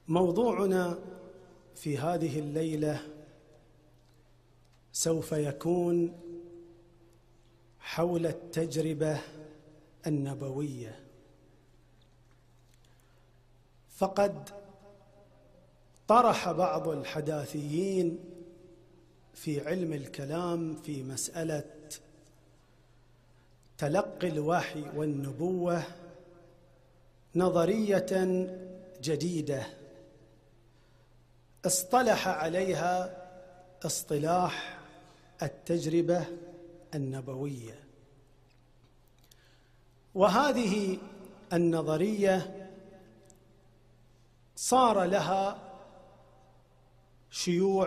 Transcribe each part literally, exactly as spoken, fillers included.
موضوعنا في هذه الليلة سوف يكون حول التجربة النبوية. فقد طرح بعض الحداثيين في علم الكلام في مسألة تلقي الوحي والنبوة نظرية جديدة اصطلح عليها اصطلاح التجربة النبوية. وهذه النظرية صار لها شيوع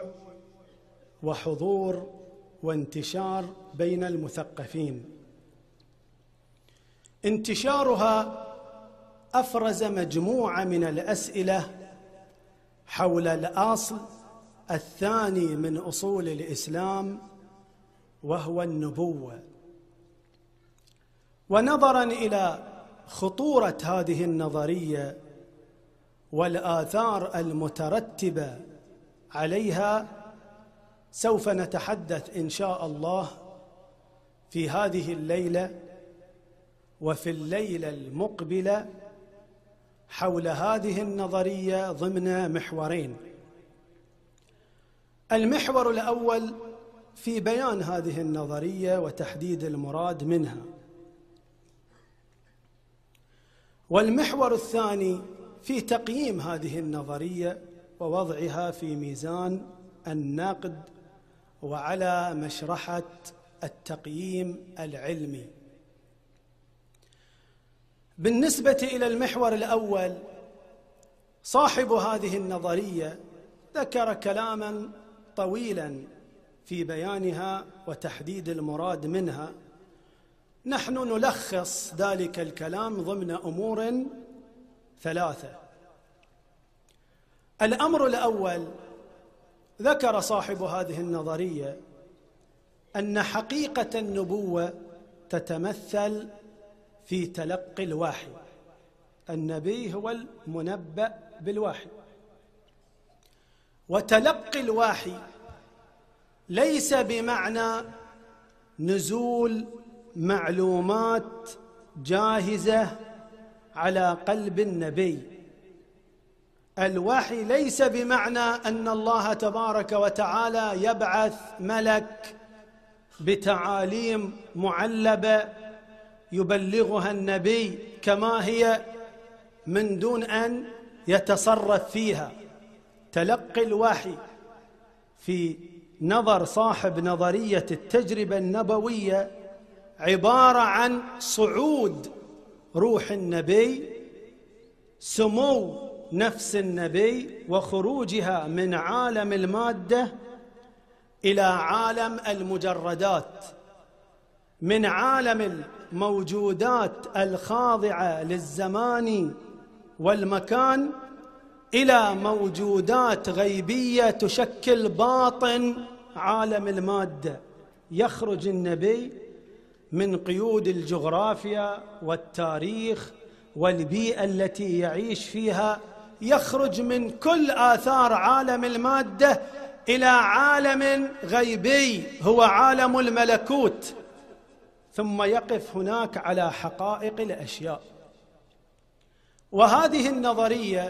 وحضور وانتشار بين المثقفين. انتشارها أفرز مجموعة من الأسئلة حول الأصل الثاني من أصول الإسلام، وهو النبوة. ونظراً إلى خطورة هذه النظرية والآثار المترتبة عليها، سوف نتحدث إن شاء الله في هذه الليلة وفي الليلة المقبلة حول هذه النظرية ضمن محورين. المحور الأول في بيان هذه النظرية وتحديد المراد منها، والمحور الثاني في تقييم هذه النظرية ووضعها في ميزان النقد وعلى مشرحة التقييم العلمي. بالنسبة إلى المحور الأول، صاحب هذه النظرية ذكر كلاما طويلا في بيانها وتحديد المراد منها. نحن نلخص ذلك الكلام ضمن أمور ثلاثة. الأمر الأول، ذكر صاحب هذه النظرية أن حقيقة النبوة تتمثل في تلقي الوحي. النبي هو المنبأ بالوحي، وتلقي الوحي ليس بمعنى نزول معلومات جاهزة على قلب النبي. الوحي ليس بمعنى أن الله تبارك وتعالى يبعث ملك بتعاليم معلبة يبلغها النبي كما هي من دون أن يتصرف فيها. تلقي الوحي في نظر صاحب نظرية التجربة النبوية عبارة عن صعود روح النبي، سمو نفس النبي، وخروجها من عالم المادة إلى عالم المجردات، من عالم الموجودات الخاضعة للزمان والمكان إلى موجودات غيبية تشكل باطن عالم المادة. يخرج النبي من قيود الجغرافيا والتاريخ والبيئة التي يعيش فيها، يخرج من كل آثار عالم المادة إلى عالم غيبي هو عالم الملكوت، ثم يقف هناك على حقائق الأشياء. وهذه النظرية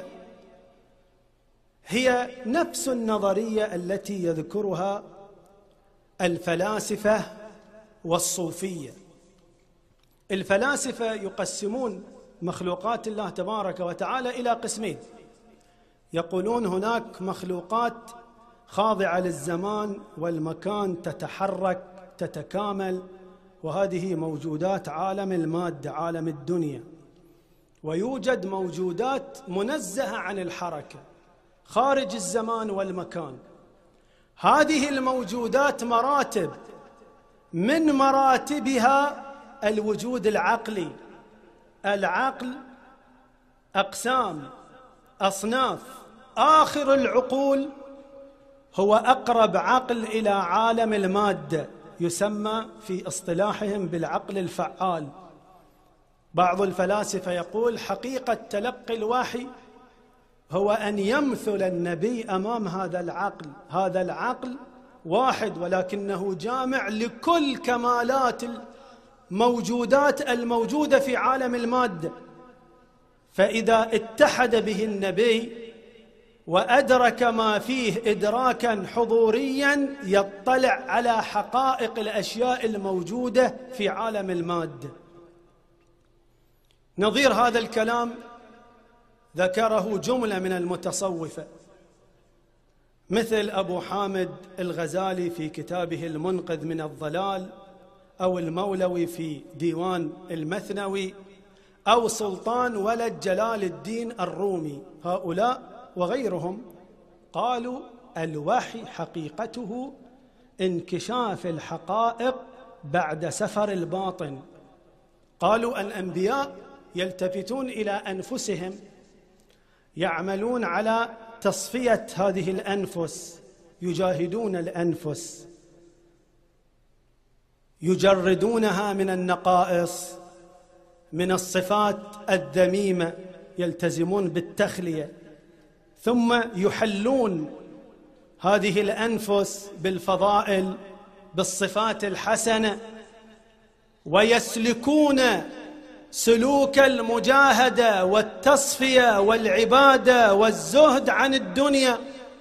هي نفس النظرية التي يذكرها الفلاسفة والصوفية. الفلاسفة يقسمون مخلوقات الله تبارك وتعالى إلى قسمين. يقولون هناك مخلوقات خاضعة للزمان والمكان، تتحرك تتكامل، وهذه موجودات عالم المادة عالم الدنيا. ويوجد موجودات منزهة عن الحركة خارج الزمان والمكان. هذه الموجودات مراتب، من مراتبها الوجود العقلي. العقل أقسام أصناف، آخر العقول هو أقرب عقل إلى عالم المادة، يسمى في اصطلاحهم بالعقل الفعال. بعض الفلاسفة يقول حقيقة تلقي الوحي هو أن يمثل النبي أمام هذا العقل. هذا العقل واحد ولكنه جامع لكل كمالات الموجودات الموجودة في عالم المادة، فإذا اتحد به النبي وأدرك ما فيه إدراكا حضوريا يطلع على حقائق الأشياء الموجودة في عالم المادة. نظير هذا الكلام ذكره جملة من المتصوفة مثل أبو حامد الغزالي في كتابه المنقذ من الضلال، أو المولوي في ديوان المثنوي، أو سلطان ولد جلال الدين الرومي. هؤلاء وغيرهم قالوا الوحي حقيقته انكشاف الحقائق بعد سفر الباطن. قالوا الأنبياء يلتفتون إلى أنفسهم، يعملون على تصفية هذه الأنفس، يجاهدون الأنفس، يجردونها من النقائص، من الصفات الذميمة، يلتزمون بالتخلية، ثم يحلون هذه الأنفس بالفضائل، بالصفات الحسنة، ويسلكون سلوك المجاهدة والتصفية والعبادة والزهد عن الدنيا،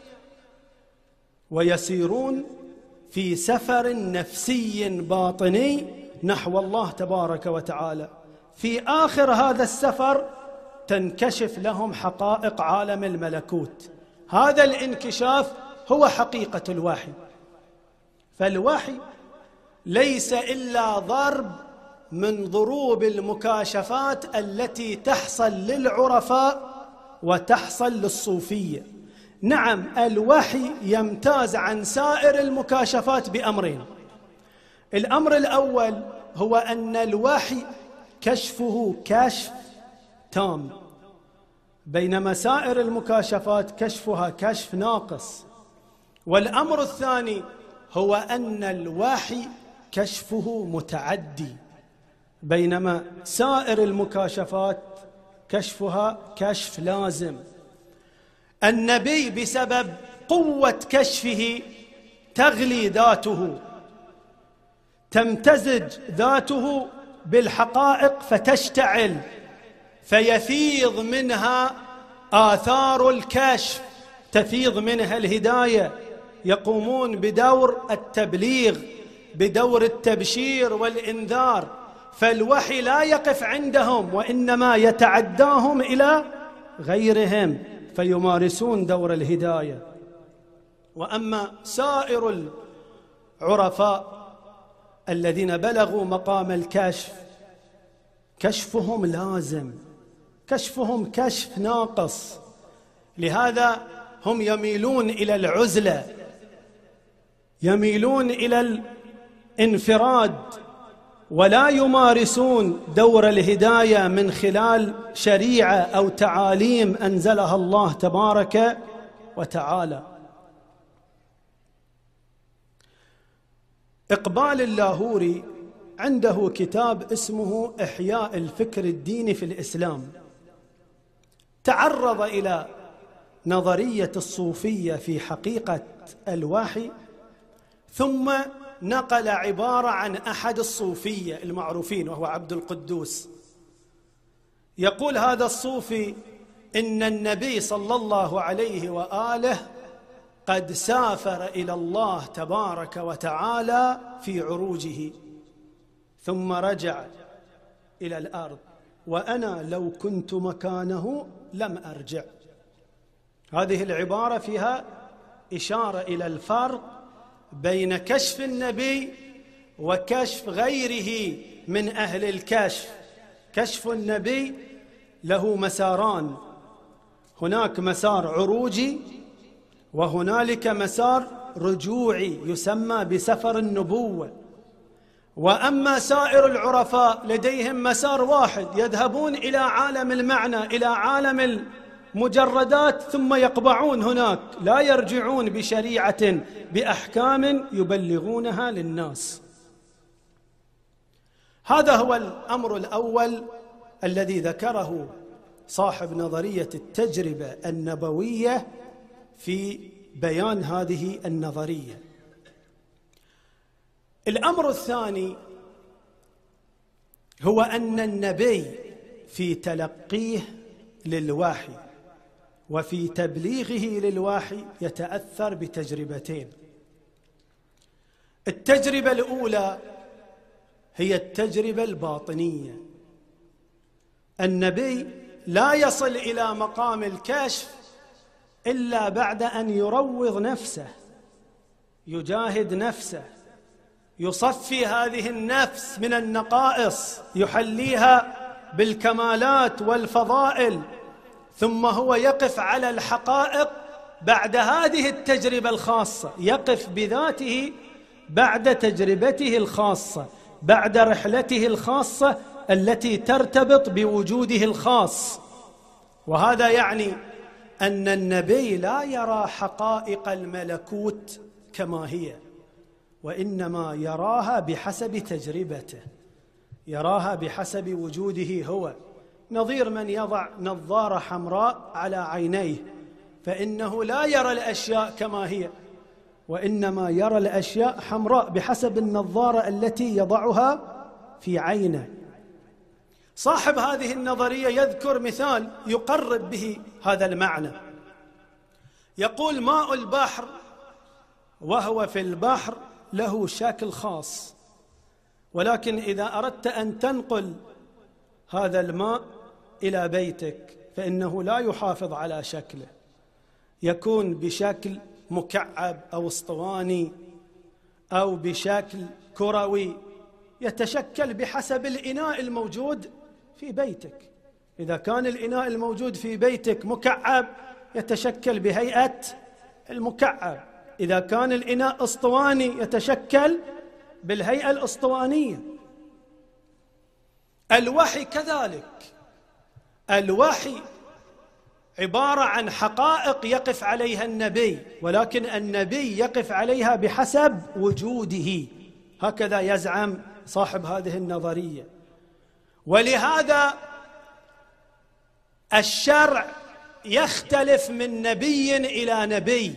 ويسيرون في سفر نفسي باطني نحو الله تبارك وتعالى. في آخر هذا السفر تنكشف لهم حقائق عالم الملكوت. هذا الانكشاف هو حقيقة الوحي. فالوحي ليس إلا ضرب من ضروب المكاشفات التي تحصل للعرفاء وتحصل للصوفية. نعم، الوحي يمتاز عن سائر المكاشفات بأمرين. الأمر الأول هو أن الوحي كشفه كشف تام، بينما سائر المكاشفات كشفها كشف ناقص. والأمر الثاني هو أن الوحي كشفه متعدي، بينما سائر المكاشفات كشفها كشف لازم. النبي بسبب قوة كشفه تغلي ذاته، تمتزج ذاته بالحقائق فتشتعل، فيفيض منها آثار الكشف، تفيض منها الهداية. يقومون بدور التبليغ، بدور التبشير والإنذار. فالوحي لا يقف عندهم، وإنما يتعداهم إلى غيرهم فيمارسون دور الهداية. وأما سائر العرفاء الذين بلغوا مقام الكشف كشفهم لازم، كشفهم كشف ناقص. لهذا هم يميلون إلى العزلة، يميلون إلى الانفراد، ولا يمارسون دور الهداية من خلال شريعة أو تعاليم أنزلها الله تبارك وتعالى. إقبال اللاهوري عنده كتاب اسمه إحياء الفكر الديني في الإسلام، تعرض إلى نظرية الصوفية في حقيقة الوحي، ثم نقل عبارة عن أحد الصوفية المعروفين وهو عبد القدوس. يقول هذا الصوفي إن النبي صلى الله عليه وآله قد سافر إلى الله تبارك وتعالى في عروجه ثم رجع إلى الأرض، وأنا لو كنت مكانه لم أرجع. هذه العبارة فيها إشارة إلى الفرق بين كشف النبي وكشف غيره من أهل الكشف. كشف النبي له مساران، هناك مسار عروجي وهنالك مسار رجوعي يسمى بسفر النبوة. وأما سائر العرفاء لديهم مسار واحد، يذهبون إلى عالم المعنى، إلى عالم المجردات، ثم يقبعون هناك، لا يرجعون بشريعة بأحكام يبلغونها للناس. هذا هو الأمر الأول الذي ذكره صاحب نظرية التجربة النبوية في بيان هذه النظرية. الأمر الثاني هو أن النبي في تلقيه للوحي وفي تبليغه للوحي يتأثر بتجربتين. التجربة الأولى هي التجربة الباطنية. النبي لا يصل إلى مقام الكشف إلا بعد أن يروض نفسه، يجاهد نفسه، يصفي هذه النفس من النقائص، يحليها بالكمالات والفضائل، ثم هو يقف على الحقائق بعد هذه التجربة الخاصة، يقف بذاته بعد تجربته الخاصة، بعد رحلته الخاصة التي ترتبط بوجوده الخاص. وهذا يعني أن النبي لا يرى حقائق الملكوت كما هي، وإنما يراها بحسب تجربته، يراها بحسب وجوده هو. نظير من يضع نظارة حمراء على عينيه، فإنه لا يرى الأشياء كما هي، وإنما يرى الأشياء حمراء بحسب النظارة التي يضعها في عينه. صاحب هذه النظرية يذكر مثال يقرب به هذا المعنى. يقول: ماء البحر وهو في البحر له شكل خاص، ولكن إذا أردت أن تنقل هذا الماء إلى بيتك فإنه لا يحافظ على شكله، يكون بشكل مكعب أو اسطواني أو بشكل كروي، يتشكل بحسب الإناء الموجود في بيتك. إذا كان الإناء الموجود في بيتك مكعب يتشكل بهيئة المكعب، إذا كان الإناء اسطواني يتشكل بالهيئة الاسطوانية. الوحي كذلك، الوحي عبارة عن حقائق يقف عليها النبي، ولكن النبي يقف عليها بحسب وجوده، هكذا يزعم صاحب هذه النظرية. ولهذا الشرع يختلف من نبي إلى نبي.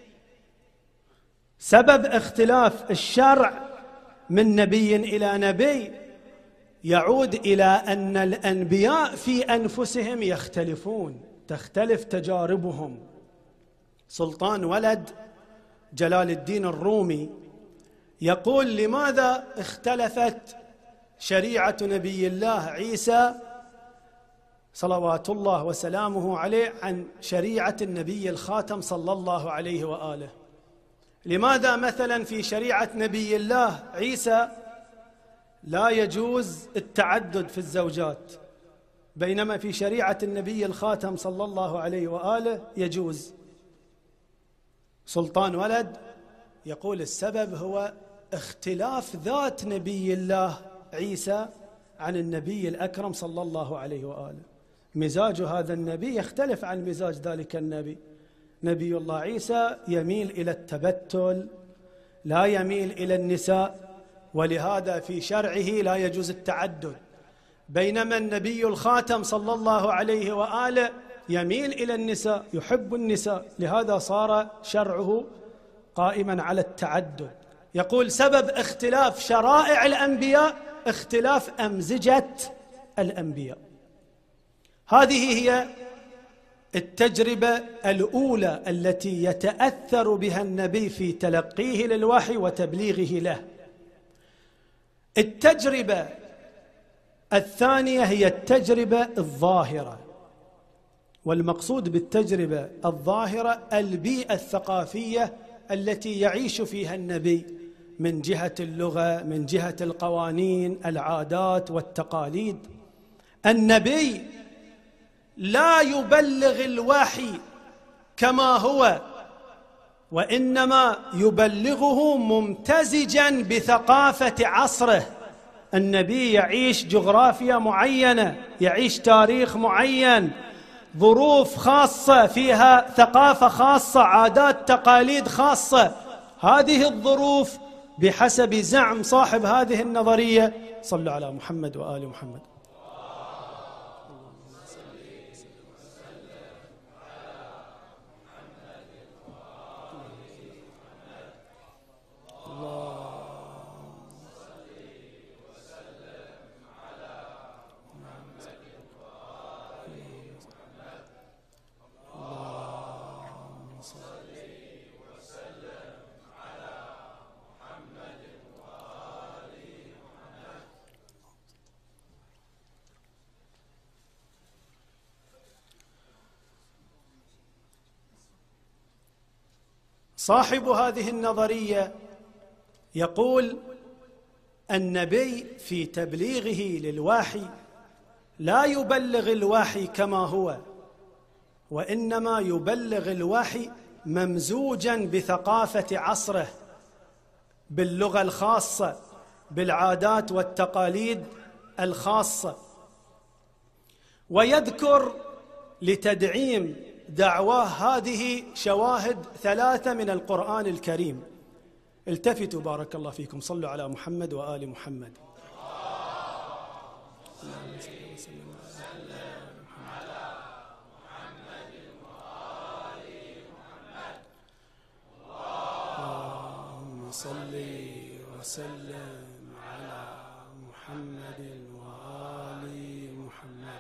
سبب اختلاف الشرع من نبي إلى نبي يعود إلى أن الأنبياء في أنفسهم يختلفون، تختلف تجاربهم. سلطان ولد جلال الدين الرومي يقول: لماذا اختلفت شريعة نبي الله عيسى صلوات الله وسلامه عليه عن شريعة النبي الخاتم صلى الله عليه وآله؟ لماذا مثلا في شريعة نبي الله عيسى لا يجوز التعدد في الزوجات، بينما في شريعة النبي الخاتم صلى الله عليه وآله يجوز؟ سلطان ولد يقول: السبب هو اختلاف ذات نبي الله عيسى عن النبي الأكرم صلى الله عليه وآله. مزاج هذا النبي يختلف عن مزاج ذلك النبي. نبي الله عيسى يميل إلى التبتل، لا يميل إلى النساء، ولهذا في شرعه لا يجوز التعدد، بينما النبي الخاتم صلى الله عليه وآله يميل إلى النساء، يحب النساء، لهذا صار شرعه قائما على التعدد. يقول: سبب اختلاف شرائع الأنبياء اختلاف أمزجة الأنبياء. هذه هي التجربة الأولى التي يتأثر بها النبي في تلقيه للوحي وتبليغه له. التجربة الثانية هي التجربة الظاهرة، والمقصود بالتجربة الظاهرة البيئة الثقافية التي يعيش فيها النبي، من جهة اللغة، من جهة القوانين، العادات والتقاليد. النبي لا يبلغ الوحي كما هو، وإنما يبلغه ممتزجا بثقافة عصره. النبي يعيش جغرافيا معينة، يعيش تاريخ معين، ظروف خاصة فيها ثقافة خاصة، عادات تقاليد خاصة. هذه الظروف بحسب زعم صاحب هذه النظرية، صلوا على محمد وآل محمد. صاحب هذه النظرية يقول النبي في تبليغه للوحي لا يبلغ الوحي كما هو، وإنما يبلغ الوحي ممزوجا بثقافة عصره، باللغة الخاصة، بالعادات والتقاليد الخاصة. ويذكر لتدعيم دعواه هذه شواهد ثلاثة من القرآن الكريم. التفتوا بارك الله فيكم، صلوا على محمد وآل محمد. اللهم صل وسلم على محمد وآل محمد.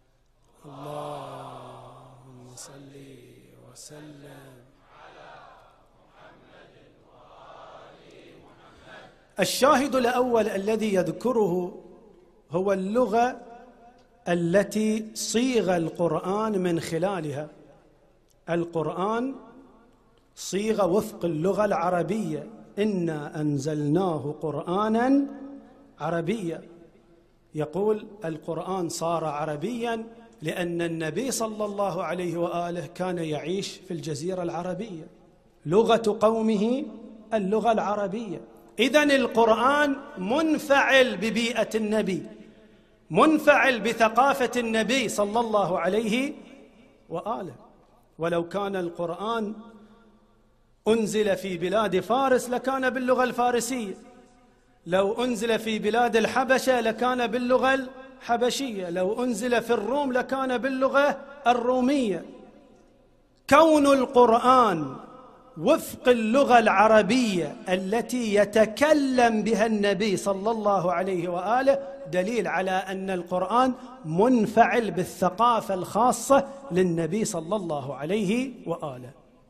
اللهم صل وسلم على محمد وآل محمد. الشاهد الأول الذي يذكره هو اللغة التي صيغ القرآن من خلالها. القرآن صيغ وفق اللغة العربية، إنا أنزلناه قرآنا عربيا. يقول القرآن صار عربيا لأن النبي صلى الله عليه وآله كان يعيش في الجزيرة العربية، لغة قومه اللغة العربية. إذن القرآن منفعل ببيئة النبي، منفعل بثقافة النبي صلى الله عليه وآله. ولو كان القرآن أنزل في بلاد فارس لكان باللغة الفارسية، لو أنزل في بلاد الحبشة لكان باللغة الحبشية، لو أنزل في الروم لكان باللغة الرومية. كون القرآن وفق اللغة العربية التي يتكلم بها النبي صلى الله عليه وآله دليل على أن القرآن منفعل بالثقافة الخاصة للنبي صلى الله عليه وآله.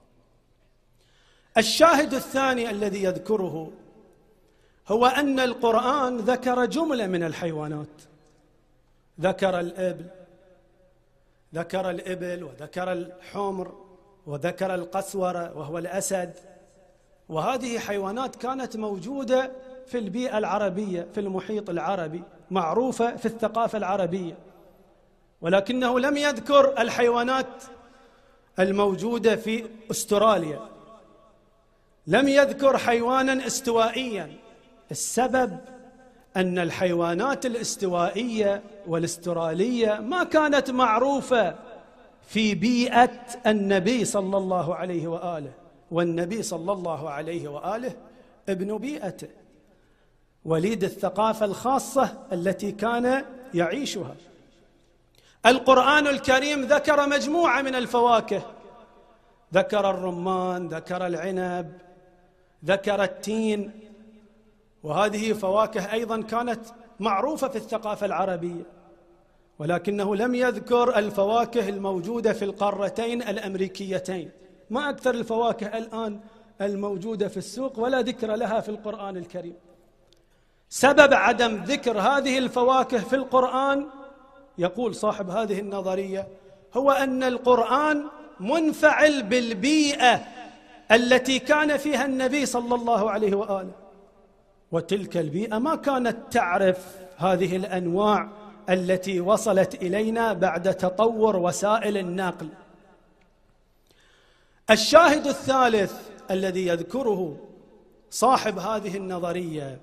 الشاهد الثاني الذي يذكره هو أن القرآن ذكر جملة من الحيوانات، ذكر الإبل ذكر الإبل وذكر الحمر وذكر القسورة وهو الأسد، وهذه حيوانات كانت موجودة في البيئة العربية، في المحيط العربي، معروفة في الثقافة العربية. ولكنه لم يذكر الحيوانات الموجودة في أستراليا، لم يذكر حيوانا استوائيا. السبب أن الحيوانات الاستوائية والاسترالية ما كانت معروفة في بيئة النبي صلى الله عليه وآله، والنبي صلى الله عليه وآله ابن بيئته، وليد الثقافة الخاصة التي كان يعيشها. القرآن الكريم ذكر مجموعة من الفواكه، ذكر الرمان، ذكر العنب، ذكر التين، وهذه فواكه أيضا كانت معروفة في الثقافة العربية. ولكنه لم يذكر الفواكه الموجودة في القارتين الأمريكيتين. ما أكثر الفواكه الآن الموجودة في السوق ولا ذكر لها في القرآن الكريم. سبب عدم ذكر هذه الفواكه في القرآن، يقول صاحب هذه النظرية، هو أن القرآن منفعل بالبيئة التي كان فيها النبي صلى الله عليه وآله، وتلك البيئة ما كانت تعرف هذه الأنواع التي وصلت إلينا بعد تطور وسائل النقل. الشاهد الثالث الذي يذكره صاحب هذه النظرية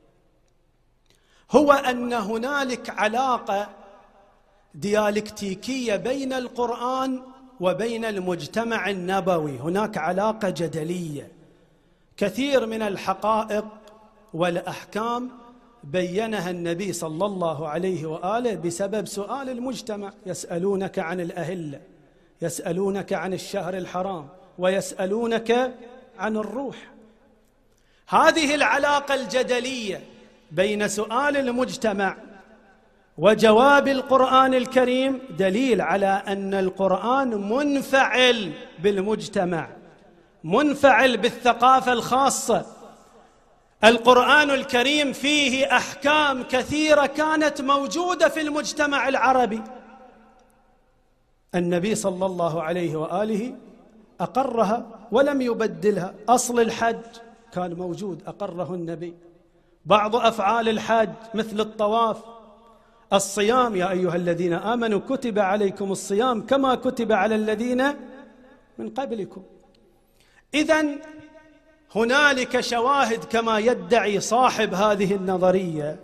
هو أن هنالك علاقة ديالكتيكية بين القرآن وبين المجتمع النبوي، هناك علاقة جدلية. كثير من الحقائق والأحكام بينها النبي صلى الله عليه وآله بسبب سؤال المجتمع. يسألونك عن الأهلة، يسألونك عن الشهر الحرام، ويسألونك عن الروح. هذه العلاقة الجدلية بين سؤال المجتمع وجواب القرآن الكريم دليل على أن القرآن منفعل بالمجتمع، منفعل بالثقافة الخاصة. القرآن الكريم فيه أحكام كثيرة كانت موجودة في المجتمع العربي. النبي صلى الله عليه وآله أقرها ولم يبدلها. أصل الحج كان موجود أقره النبي، بعض أفعال الحج مثل الطواف، الصيام يا أيها الذين آمنوا كتب عليكم الصيام كما كتب على الذين من قبلكم. إذن هنالك شواهد كما يدعي صاحب هذه النظرية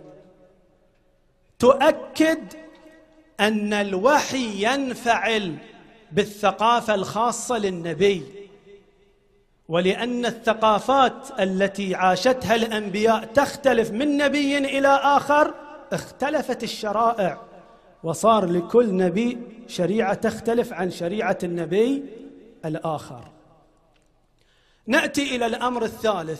تؤكد أن الوحي ينفعل بالثقافة الخاصة للنبي، ولأن الثقافات التي عاشتها الأنبياء تختلف من نبي إلى آخر، اختلفت الشرائع وصار لكل نبي شريعة تختلف عن شريعة النبي الآخر. نأتي إلى الأمر الثالث،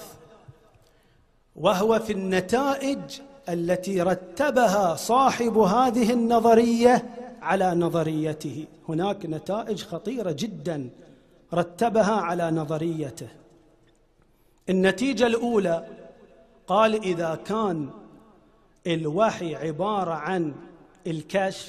وهو في النتائج التي رتبها صاحب هذه النظرية على نظريته. هناك نتائج خطيرة جدا رتبها على نظريته. النتيجة الأولى قال: إذا كان الوحي عبارة عن الكشف،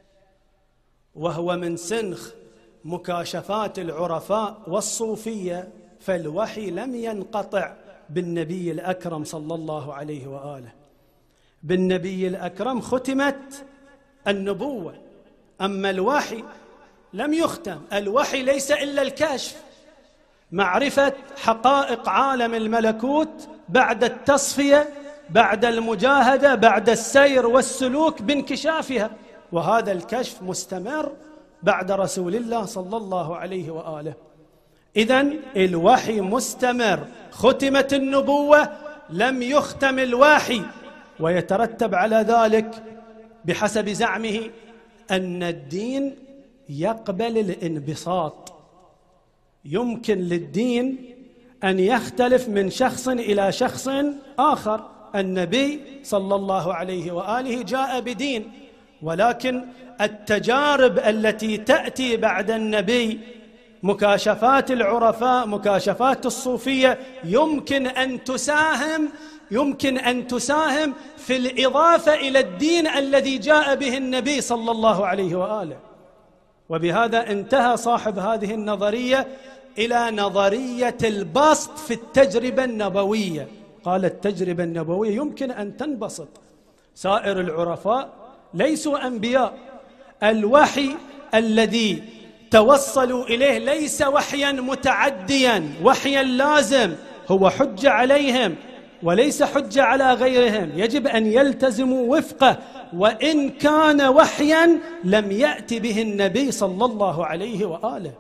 وهو من سنخ مكاشفات العرفاء والصوفية، فالوحي لم ينقطع بالنبي الأكرم صلى الله عليه وآله. بالنبي الأكرم ختمت النبوة، أما الوحي لم يختم. الوحي ليس إلا الكشف، معرفة حقائق عالم الملكوت بعد التصفية، بعد المجاهدة، بعد السير والسلوك بانكشافها، وهذا الكشف مستمر بعد رسول الله صلى الله عليه وآله. إذن الوحي مستمر، ختمت النبوة، لم يختم الوحي. ويترتب على ذلك بحسب زعمه أن الدين يقبل الانبساط. يمكن للدين أن يختلف من شخص إلى شخص آخر. النبي صلى الله عليه وآله جاء بدين، ولكن التجارب التي تأتي بعد النبي، مكاشفات العرفاء، مكاشفات الصوفية، يمكن أن تساهم يمكن أن تساهم في الإضافة إلى الدين الذي جاء به النبي صلى الله عليه وآله. وبهذا انتهى صاحب هذه النظرية إلى نظرية البسط في التجربة النبوية. قال: التجربة النبوية يمكن أن تنبسط، سائر العرفاء ليسوا أنبياء، الوحي الذي توصلوا إليه ليس وحيا متعديا، وحيا لازم، هو حجة عليهم وليس حجة على غيرهم، يجب أن يلتزموا وفقه، وإن كان وحيا لم يأتي به النبي صلى الله عليه وآله.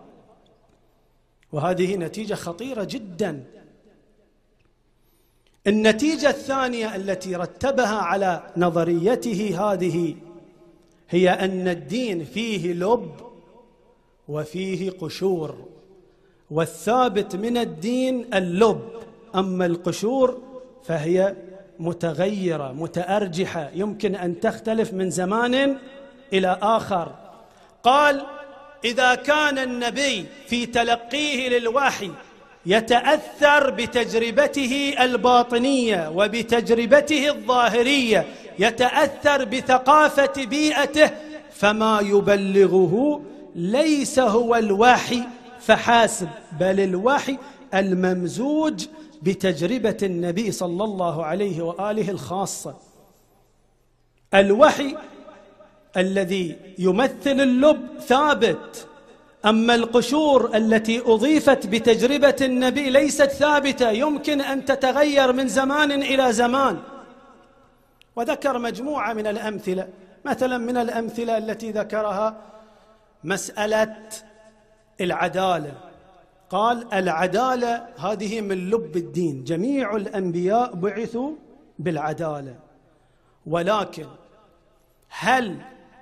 وهذه نتيجة خطيرة جدا. النتيجة الثانية التي رتبها على نظريته هذه هي أن الدين فيه لب وفيه قشور، والثابت من الدين اللب، أما القشور فهي متغيرة متأرجحة، يمكن أن تختلف من زمان إلى آخر. قال: إذا كان النبي في تلقيه للوحي يتأثر بتجربته الباطنية وبتجربته الظاهرية، يتأثر بثقافة بيئته، فما يبلغه ليس هو الوحي فحاسب، بل الوحي الممزوج بتجربة النبي صلى الله عليه وآله الخاصة. الوحي الذي يمثل اللب ثابت، أما القشور التي أضيفت بتجربة النبي ليست ثابتة، يمكن أن تتغير من زمان إلى زمان. وذكر مجموعة من الأمثلة، مثلا من الأمثلة التي ذكرها مسألة العدالة. قال: العدالة هذه من لب الدين، جميع الأنبياء بعثوا بالعدالة، ولكن هل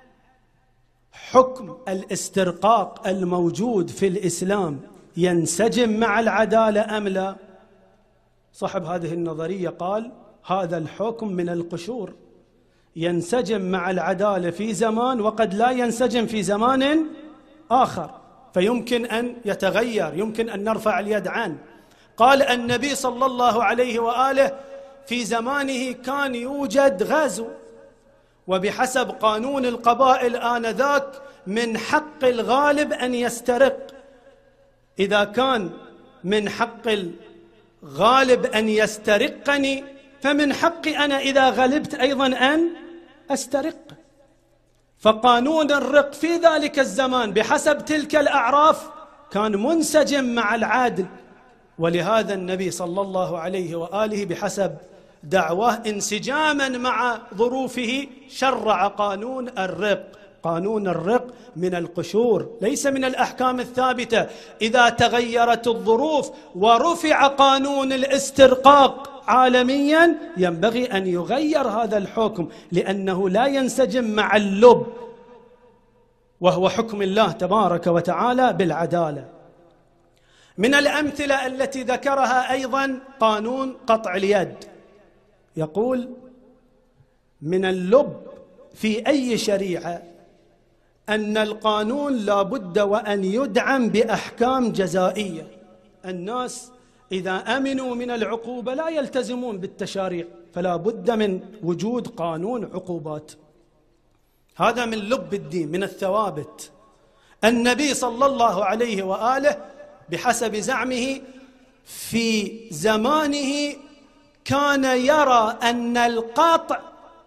حكم الاسترقاق الموجود في الإسلام ينسجم مع العدالة أم لا؟ صاحب هذه النظرية قال: هذا الحكم من القشور، ينسجم مع العدالة في زمان وقد لا ينسجم في زمان آخر، فيمكن أن يتغير، يمكن أن نرفع اليد عنه. قال: النبي صلى الله عليه وآله في زمانه كان يوجد غزو، وبحسب قانون القبائل آنذاك من حق الغالب أن يسترق. إذا كان من حق الغالب أن يسترقني، فمن حقي أنا إذا غلبت أيضا أن أسترق. فقانون الرق في ذلك الزمان بحسب تلك الأعراف كان منسجم مع العدل، ولهذا النبي صلى الله عليه وآله بحسب دعواه انسجاما مع ظروفه شرع قانون الرق. قانون الرق من القشور ليس من الأحكام الثابتة. إذا تغيرت الظروف ورفع قانون الاسترقاق عالميا ينبغي أن يغير هذا الحكم، لأنه لا ينسجم مع اللب، وهو حكم الله تبارك وتعالى بالعدالة. من الأمثلة التي ذكرها أيضا قانون قطع اليد. يقول من اللب في أي شريعة أن القانون لا بد وأن يدعم بأحكام جزائية. الناس إذا أمنوا من العقوبة لا يلتزمون بالتشاريع، فلا بد من وجود قانون عقوبات. هذا من لب الدين، من الثوابت. النبي صلى الله عليه وآله بحسب زعمه في زمانه كان يرى أن القطع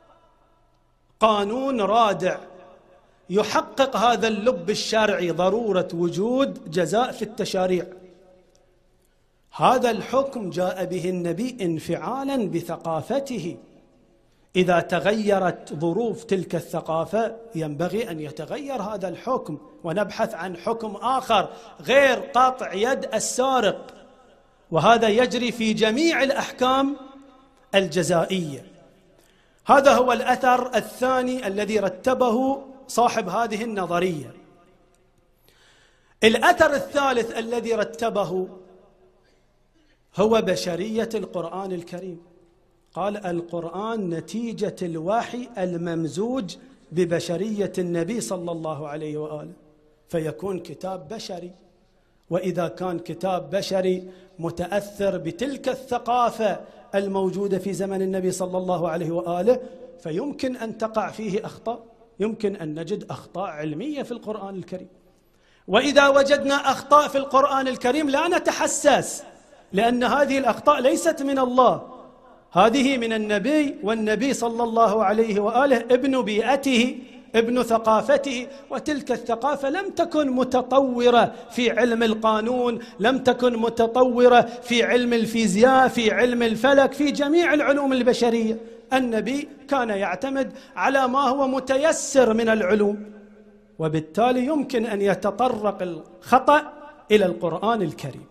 قانون رادع يحقق هذا اللب الشرعي، ضرورة وجود جزاء في التشاريع. هذا الحكم جاء به النبي انفعالا بثقافته. إذا تغيرت ظروف تلك الثقافة ينبغي أن يتغير هذا الحكم، ونبحث عن حكم آخر غير قطع يد السارق. وهذا يجري في جميع الأحكام الجزائية. هذا هو الأثر الثاني الذي رتبه صاحب هذه النظرية. الأثر الثالث الذي رتبه هو بشرية القرآن الكريم. قال القرآن نتيجة الوحي الممزوج ببشرية النبي صلى الله عليه وآله، فيكون كتاب بشري. وإذا كان كتاب بشري متأثر بتلك الثقافة الموجودة في زمن النبي صلى الله عليه وآله، فيمكن أن تقع فيه أخطاء، يمكن أن نجد أخطاء علمية في القرآن الكريم. وإذا وجدنا أخطاء في القرآن الكريم لا نتحسس، لأن هذه الأخطاء ليست من الله، هذه من النبي، والنبي صلى الله عليه وآله ابن بيئته، ابن ثقافته. وتلك الثقافة لم تكن متطورة في علم القانون، لم تكن متطورة في علم الفيزياء، في علم الفلك، في جميع العلوم البشرية. النبي كان يعتمد على ما هو متيسر من العلوم، وبالتالي يمكن أن يتطرق الخطأ إلى القرآن الكريم.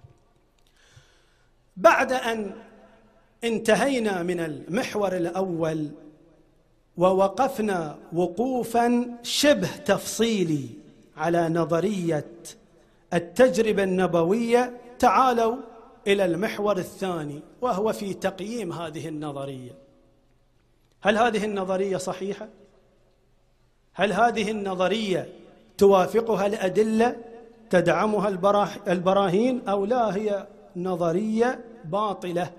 بعد أن انتهينا من المحور الأول ووقفنا وقوفا شبه تفصيلي على نظرية التجربة النبوية، تعالوا إلى المحور الثاني، وهو في تقييم هذه النظرية. هل هذه النظرية صحيحة؟ هل هذه النظرية توافقها الأدلة، تدعمها البراهين، أو لا هي نظرية باطلة،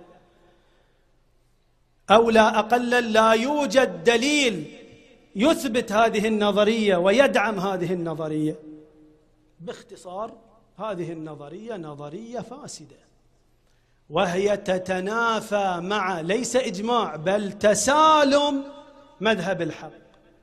أو لا أقل لا يوجد دليل يثبت هذه النظرية ويدعم هذه النظرية؟ باختصار هذه النظرية نظرية فاسدة، وهي تتنافى مع ليس إجماع بل تسالم مذهب الحق.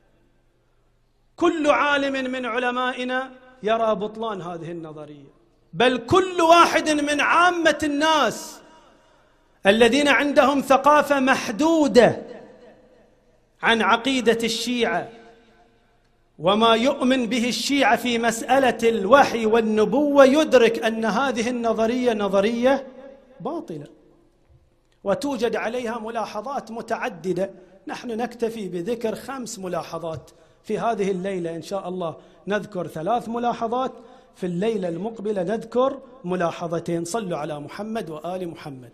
كل عالم من علمائنا يرى بطلان هذه النظرية، بل كل واحد من عامة الناس الذين عندهم ثقافة محدودة عن عقيدة الشيعة وما يؤمن به الشيعة في مسألة الوحي والنبوة يدرك أن هذه النظرية نظرية باطلة، وتوجد عليها ملاحظات متعددة. نحن نكتفي بذكر خمس ملاحظات في هذه الليلة، إن شاء الله نذكر ثلاث ملاحظات، في الليلة المقبلة نذكر ملاحظتين. صلوا على محمد وآل محمد.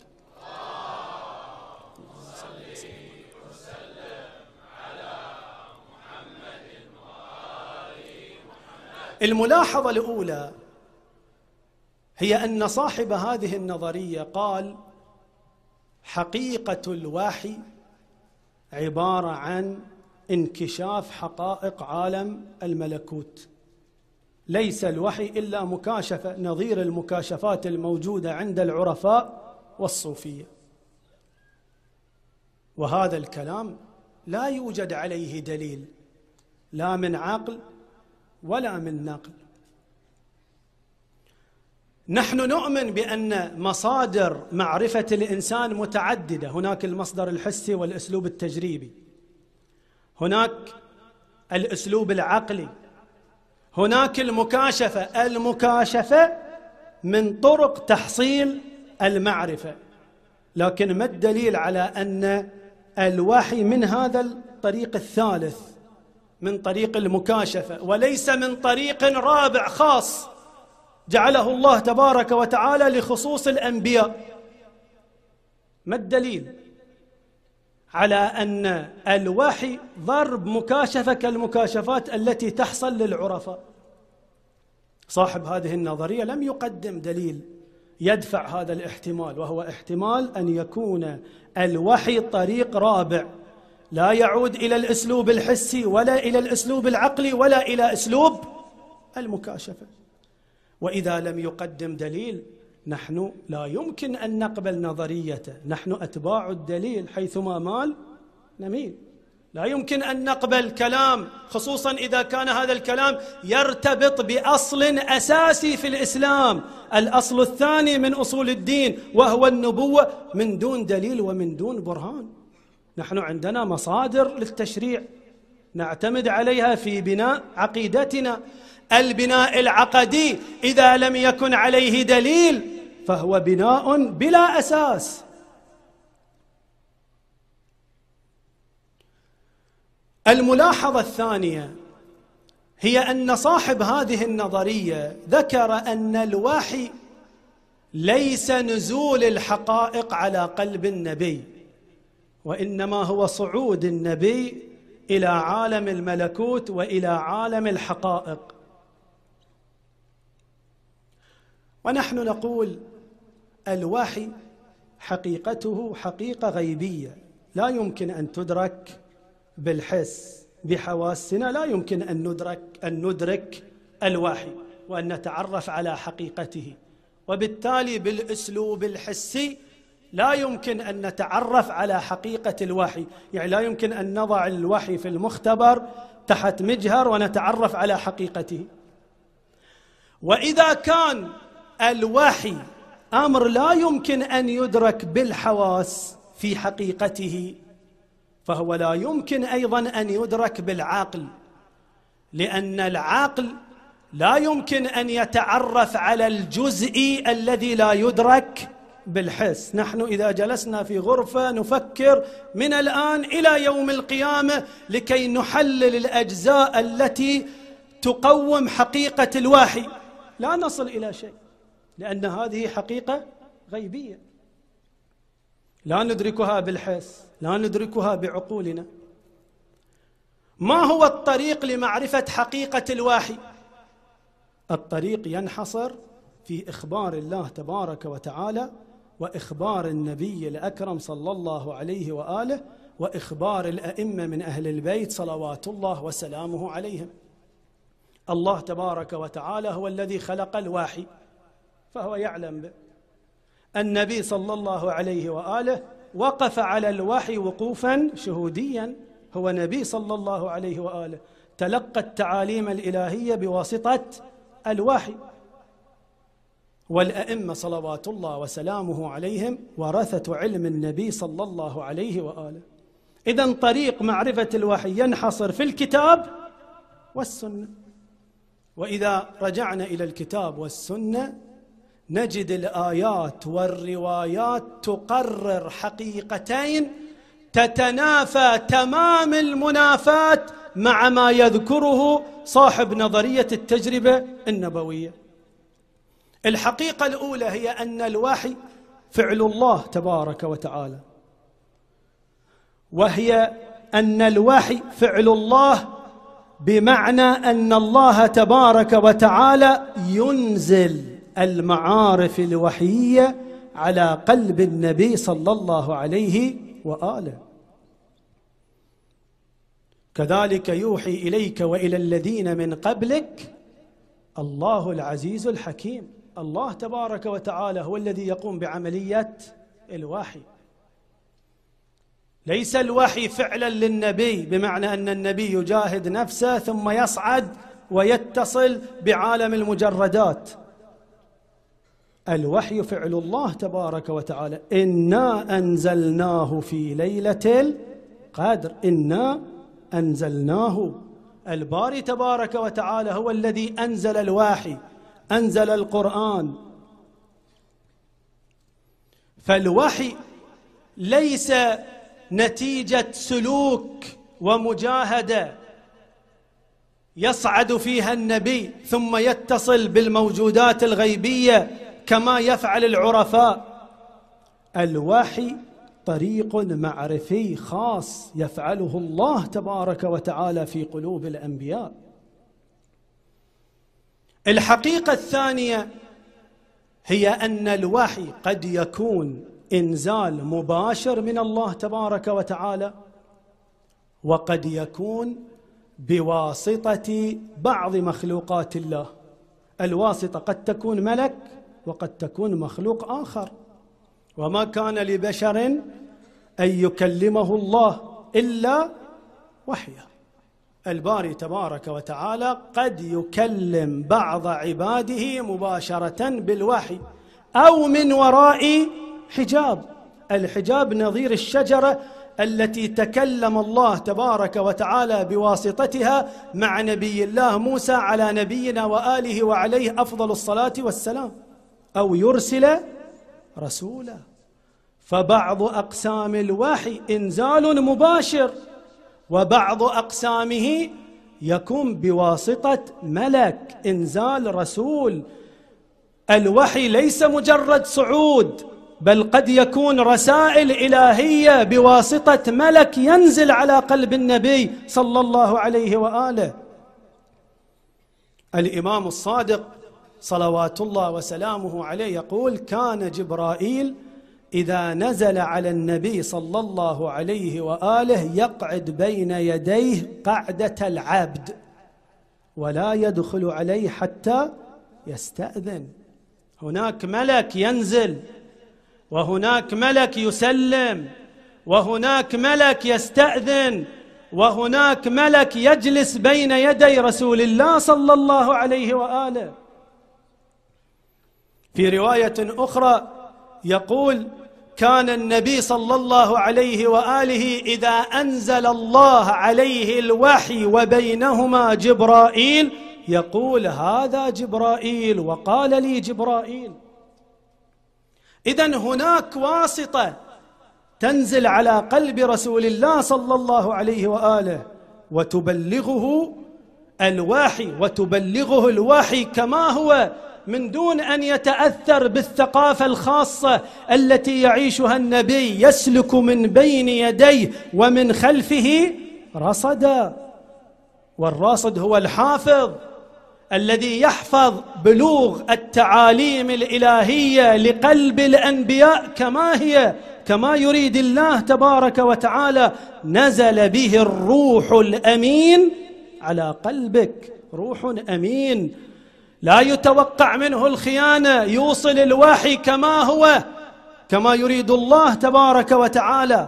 الملاحظة الأولى هي أن صاحب هذه النظرية قال حقيقة الوحي عبارة عن انكشاف حقائق عالم الملكوت، ليس الوحي إلا مكاشفة نظير المكاشفات الموجودة عند العرفاء والصوفية. وهذا الكلام لا يوجد عليه دليل لا من عقل ولا من نقل. نحن نؤمن بأن مصادر معرفة الإنسان متعددة، هناك المصدر الحسي والأسلوب التجريبي، هناك الأسلوب العقلي، هناك المكاشفة. المكاشفة من طرق تحصيل المعرفة، لكن ما الدليل على أن الوحي من هذا الطريق الثالث، من طريق المكاشفة، وليس من طريق رابع خاص جعله الله تبارك وتعالى لخصوص الأنبياء؟ ما الدليل على أن الوحي ضرب مكاشفة كالمكاشفات التي تحصل للعرفاء؟ صاحب هذه النظرية لم يقدم دليل يدفع هذا الاحتمال، وهو احتمال أن يكون الوحي طريق رابع لا يعود إلى الأسلوب الحسي ولا إلى الأسلوب العقلي ولا إلى أسلوب المكاشفة. وإذا لم يقدم دليل نحن لا يمكن أن نقبل نظريته، نحن أتباع الدليل حيثما مال نميل. لا يمكن أن نقبل كلام، خصوصا إذا كان هذا الكلام يرتبط بأصل أساسي في الإسلام، الأصل الثاني من أصول الدين وهو النبوة، من دون دليل ومن دون برهان. نحن عندنا مصادر للتشريع نعتمد عليها في بناء عقيدتنا. البناء العقدي إذا لم يكن عليه دليل فهو بناء بلا أساس. الملاحظة الثانية هي أن صاحب هذه النظرية ذكر أن الوحي ليس نزول الحقائق على قلب النبي، وإنما هو صعود النبي إلى عالم الملكوت وإلى عالم الحقائق. ونحن نقول الوحي حقيقته حقيقة غيبية لا يمكن أن تدرك بالحس، بحواسنا لا يمكن أن ندرك أن ندرك الوحي وأن نتعرف على حقيقته، وبالتالي بالأسلوب الحسي لا يمكن أن نتعرف على حقيقة الوحي. يعني لا يمكن أن نضع الوحي في المختبر تحت مجهر ونتعرف على حقيقته. وإذا كان الوحي أمر لا يمكن أن يدرك بالحواس في حقيقته، فهو لا يمكن أيضا أن يدرك بالعقل، لأن العقل لا يمكن أن يتعرف على الجزئي الذي لا يدرك بالحس. نحن إذا جلسنا في غرفة نفكر من الآن إلى يوم القيامة لكي نحلل الأجزاء التي تقوم حقيقة الوحي، لا نصل إلى شيء، لأن هذه حقيقة غيبية لا ندركها بالحس، لا ندركها بعقولنا. ما هو الطريق لمعرفة حقيقة الوحي؟ الطريق ينحصر في إخبار الله تبارك وتعالى وإخبار النبي الأكرم صلى الله عليه وآله وإخبار الأئمة من أهل البيت صلوات الله وسلامه عليهم. الله تبارك وتعالى هو الذي خلق الوحي فهو يعلم به. النبي صلى الله عليه وآله وقف على الوحي وقوفا شهوديا، هو نبي صلى الله عليه وآله تلقى التعاليم الإلهية بواسطة الوحي. والأئمة صلوات الله وسلامه عليهم ورثة علم النبي صلى الله عليه وآله. إذن طريق معرفة الوحي ينحصر في الكتاب والسنة. وإذا رجعنا إلى الكتاب والسنة نجد الآيات والروايات تقرر حقيقتين تتنافى تمام المنافاة مع ما يذكره صاحب نظرية التجربة النبوية. الحقيقة الأولى هي أن الوحي فعل الله تبارك وتعالى، وهي أن الوحي فعل الله بمعنى أن الله تبارك وتعالى ينزل المعارف الوحية على قلب النبي صلى الله عليه وآله. كذلك يوحي إليك وإلى الذين من قبلك الله العزيز الحكيم. الله تبارك وتعالى هو الذي يقوم بعملية الوحي، ليس الوحي فعلا للنبي بمعنى أن النبي يجاهد نفسه ثم يصعد ويتصل بعالم المجردات. الوحي فعل الله تبارك وتعالى. إنا أنزلناه في ليلة القدر، إنا أنزلناه. الباري تبارك وتعالى هو الذي أنزل الوحي، أنزل القرآن. فالوحي ليس نتيجة سلوك ومجاهدة يصعد فيها النبي ثم يتصل بالموجودات الغيبية كما يفعل العرفاء. الوحي طريق معرفي خاص يفعله الله تبارك وتعالى في قلوب الأنبياء. الحقيقة الثانية هي أن الوحي قد يكون إنزال مباشر من الله تبارك وتعالى، وقد يكون بواسطة بعض مخلوقات الله. الواسطة قد تكون ملك وقد تكون مخلوق آخر، وما كان لبشر أن يكلمه الله إلا وحيا. الباري تبارك وتعالى قد يكلم بعض عباده مباشرة بالوحي أو من وراء حجاب. الحجاب نظير الشجرة التي تكلم الله تبارك وتعالى بواسطتها مع نبي الله موسى على نبينا وآله وعليه أفضل الصلاة والسلام، أو يرسل رسولا. فبعض أقسام الوحي إنزال مباشر، وبعض أقسامه يكون بواسطة ملك، إنزال رسول. الوحي ليس مجرد صعود، بل قد يكون رسائل إلهية بواسطة ملك ينزل على قلب النبي صلى الله عليه وآله. الإمام الصادق صلوات الله وسلامه عليه يقول: كان جبرائيل إذا نزل على النبي صلى الله عليه وآله يقعد بين يديه قعدة العبد ولا يدخل عليه حتى يستأذن. هناك ملك ينزل، وهناك ملك يسلم، وهناك ملك يستأذن، وهناك ملك يجلس بين يدي رسول الله صلى الله عليه وآله. في رواية أخرى يقول: كان النبي صلى الله عليه وآله إذا أنزل الله عليه الوحي وبينهما جبرائيل يقول: هذا جبرائيل وقال لي جبرائيل. إذن هناك واسطة تنزل على قلب رسول الله صلى الله عليه وآله وتبلغه الوحي، وتبلغه الوحي كما هو من دون أن يتأثر بالثقافة الخاصة التي يعيشها النبي، يسلك من بين يديه ومن خلفه رصدا. والراصد هو الحافظ الذي يحفظ بلوغ التعاليم الإلهية لقلب الأنبياء كما هي، كما يريد الله تبارك وتعالى. نزل به الروح الأمين على قلبك، روح أمين لا يتوقع منه الخيانة، يوصل الوحي كما هو، كما يريد الله تبارك وتعالى.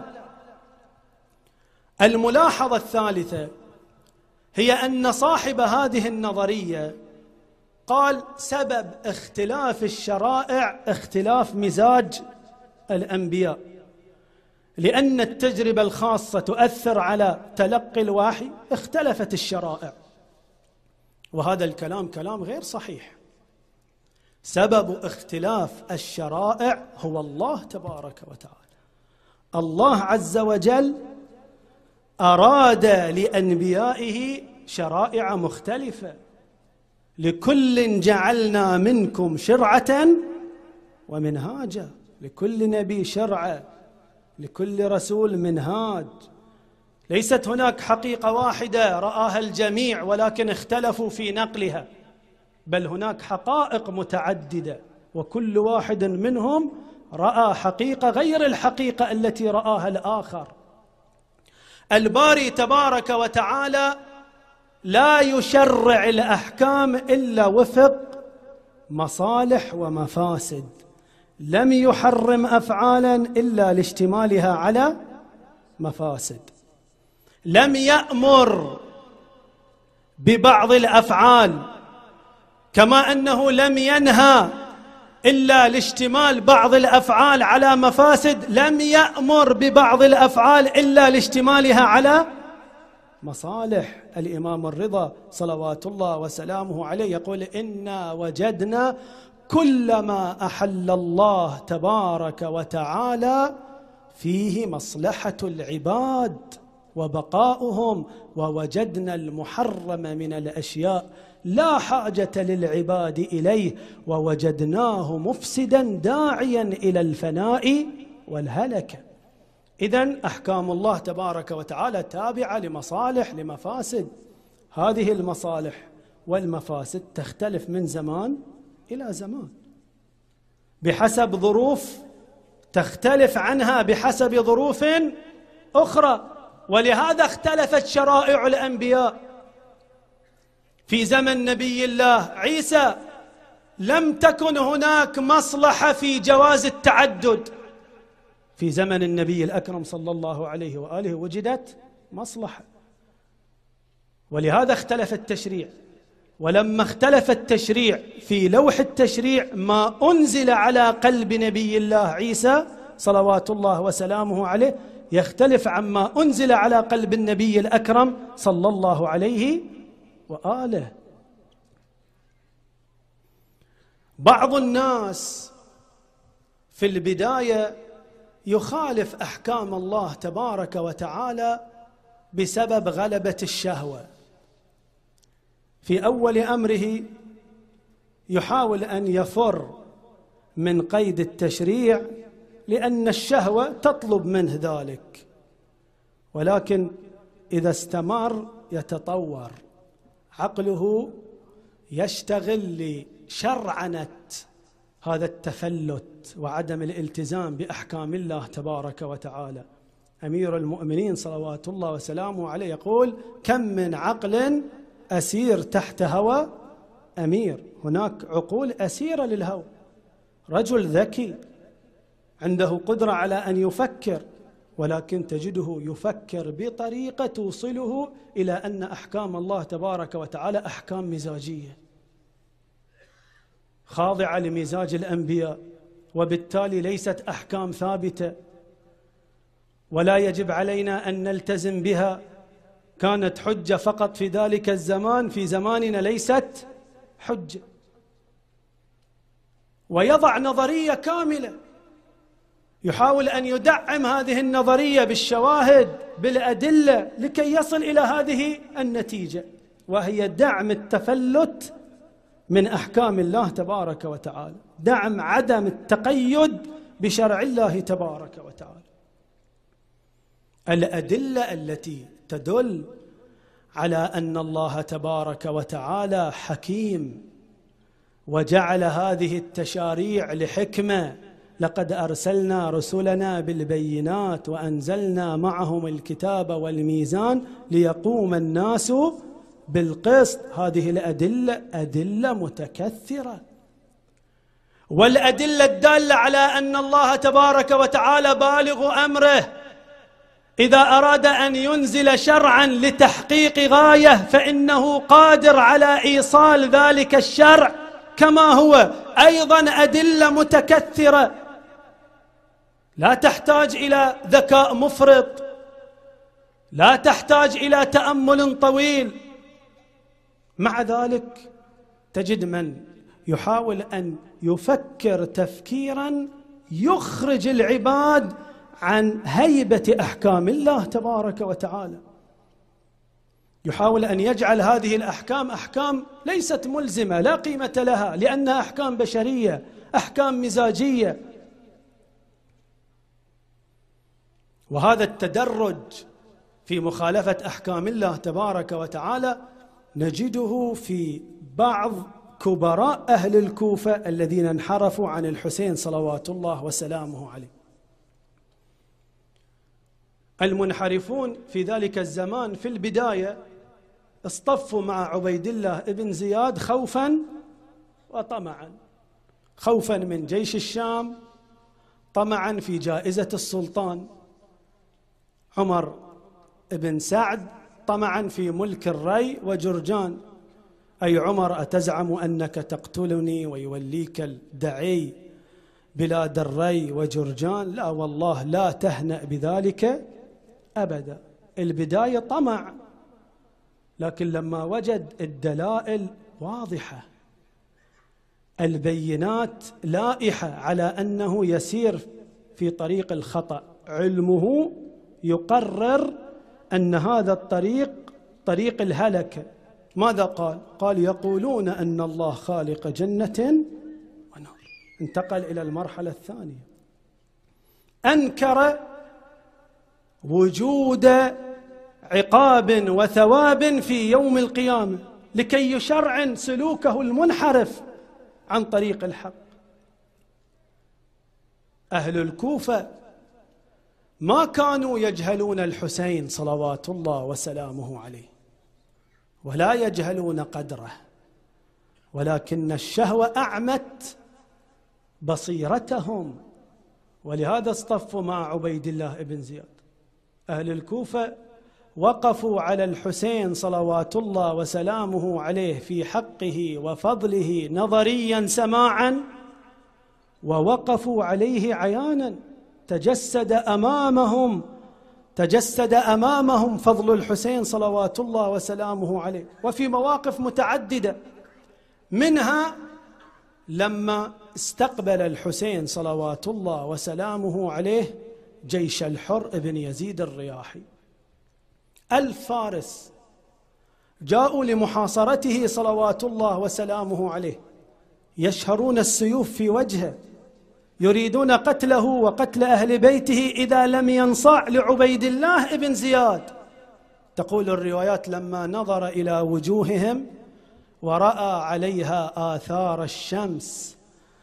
الملاحظة الثالثة هي أن صاحب هذه النظرية قال: سبب اختلاف الشرائع اختلاف مزاج الأنبياء، لأن التجربة الخاصة تؤثر على تلقي الوحي، اختلفت الشرائع. وهذا الكلام كلام غير صحيح. سبب اختلاف الشرائع هو الله تبارك وتعالى. الله عز وجل أراد لأنبيائه شرائع مختلفة. لكل جعلنا منكم شرعة ومنهاجا، لكل نبي شرعة، لكل رسول منهاج. ليست هناك حقيقة واحدة رآها الجميع ولكن اختلفوا في نقلها، بل هناك حقائق متعددة، وكل واحد منهم رأى حقيقة غير الحقيقة التي رآها الآخر. الباري تبارك وتعالى لا يشرع الأحكام إلا وفق مصالح ومفاسد، لم يحرم أفعالا إلا لاشتمالها على مفاسد، لم يأمر ببعض الأفعال كما أنه لم ينهى إلا لاشتمال بعض الأفعال على مفاسد، لم يأمر ببعض الأفعال إلا لاشتمالها على مصالح. الإمام الرضا صلوات الله وسلامه عليه يقول: إنا وجدنا كل ما أحل الله تبارك وتعالى فيه مصلحة العباد وبقاؤهم، ووجدنا المحرم من الأشياء لا حاجة للعباد إليه، ووجدناه مفسدا داعيا إلى الفناء والهلكة. إذن أحكام الله تبارك وتعالى تابعة لمصالح لمفاسد، هذه المصالح والمفاسد تختلف من زمان إلى زمان بحسب ظروف تختلف عنها بحسب ظروف أخرى، ولهذا اختلفت شرائع الأنبياء. في زمن نبي الله عيسى لم تكن هناك مصلحة في جواز التعدد، في زمن النبي الأكرم صلى الله عليه وآله وجدت مصلحة، ولهذا اختلف التشريع. ولما اختلف التشريع في لوح التشريع ما أنزل على قلب نبي الله عيسى صلوات الله وسلامه عليه يختلف عما أنزل على قلب النبي الأكرم صلى الله عليه وآله. بعض الناس في البداية يخالف أحكام الله تبارك وتعالى بسبب غلبة الشهوة، في أول أمره يحاول أن يفر من قيد التشريع لأن الشهوة تطلب منه ذلك، ولكن إذا استمر يتطور عقله، يشتغل لشرعنة هذا التفلت وعدم الالتزام بأحكام الله تبارك وتعالى. أمير المؤمنين صلوات الله وسلامه عليه يقول: كم من عقل أسير تحت هوى أمير. هناك عقول أسيرة للهوى، رجل ذكي عنده قدرة على أن يفكر، ولكن تجده يفكر بطريقة توصله إلى أن أحكام الله تبارك وتعالى أحكام مزاجية خاضعة لمزاج الأنبياء، وبالتالي ليست أحكام ثابتة ولا يجب علينا أن نلتزم بها. كانت حجة فقط في ذلك الزمان، في زماننا ليست حجة. ويضع نظرية كاملة يحاول أن يدعم هذه النظرية بالشواهد بالأدلة لكي يصل إلى هذه النتيجة، وهي دعم التفلت من أحكام الله تبارك وتعالى، دعم عدم التقيد بشرع الله تبارك وتعالى. الأدلة التي تدل على أن الله تبارك وتعالى حكيم وجعل هذه التشاريع لحكمة: لقد أرسلنا رسلنا بالبينات وأنزلنا معهم الكتاب والميزان ليقوم الناس بالقسط. هذه الأدلة أدلة متكثرة، والأدلة الدالة على أن الله تبارك وتعالى بالغ أمره، إذا أراد أن ينزل شرعا لتحقيق غاية فإنه قادر على إيصال ذلك الشرع كما هو. أيضا أدلة متكثرة لا تحتاج إلى ذكاء مفرط، لا تحتاج إلى تأمل طويل. مع ذلك تجد من يحاول أن يفكر تفكيرا يخرج العباد عن هيبة أحكام الله تبارك وتعالى، يحاول أن يجعل هذه الأحكام أحكام ليست ملزمة لا قيمة لها، لأنها أحكام بشرية، أحكام مزاجية. وهذا التدرج في مخالفة أحكام الله تبارك وتعالى نجده في بعض كبراء أهل الكوفة الذين انحرفوا عن الحسين صلوات الله وسلامه عليه. المنحرفون في ذلك الزمان في البداية اصطفوا مع عبيد الله بن زياد خوفا وطمعا، خوفا من جيش الشام، طمعا في جائزة السلطان. عمر بن سعد طمعا في ملك الري وجرجان. أي عمر أتزعم أنك تقتلني ويوليك الدعي بلاد الري وجرجان؟ لا والله، لا تهنأ بذلك أبدا. البداية طمع، لكن لما وجد الدلائل واضحة، البينات لائحة على أنه يسير في طريق الخطأ، علمه يقرر أن هذا الطريق طريق الهلكة، ماذا قال؟ قال يقولون أن الله خالق جنة ونار. انتقل إلى المرحلة الثانية، أنكر وجود عقاب وثواب في يوم القيامة لكي يشرعن سلوكه المنحرف عن طريق الحق. أهل الكوفة ما كانوا يجهلون الحسين صلوات الله وسلامه عليه، ولا يجهلون قدره، ولكن الشهوة أعمت بصيرتهم، ولهذا اصطفوا مع عبيد الله بن زياد. أهل الكوفة وقفوا على الحسين صلوات الله وسلامه عليه في حقه وفضله نظريا سماعا، ووقفوا عليه عيانا، تجسد أمامهم تجسد أمامهم فضل الحسين صلوات الله وسلامه عليه، وفي مواقف متعددة، منها لما استقبل الحسين صلوات الله وسلامه عليه جيش الحر بن يزيد الرياحي. ألف فارس جاءوا لمحاصرته صلوات الله وسلامه عليه، يشهرون السيوف في وجهه، يريدون قتله وقتل أهل بيته إذا لم ينصاع لعبيد الله بن زياد. تقول الروايات لما نظر إلى وجوههم ورأى عليها آثار الشمس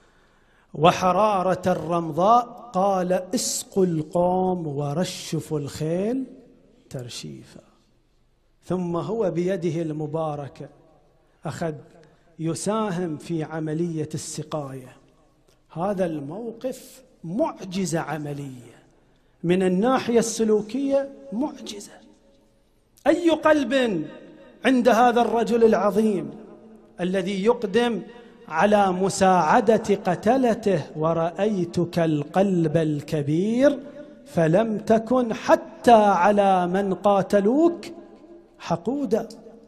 وحرارة الرمضاء قال اسقوا القوم ورشفوا الخيل ترشيفا. ثم هو بيده المباركة أخذ يساهم في عملية السقاية. هذا الموقف معجزة عملية من الناحية السلوكية، معجزة. أي قلب عند هذا الرجل العظيم الذي يقدم على مساعدة قتلته؟ ورأيتك القلب الكبير فلم تكن حتى على من قاتلوك حقودا.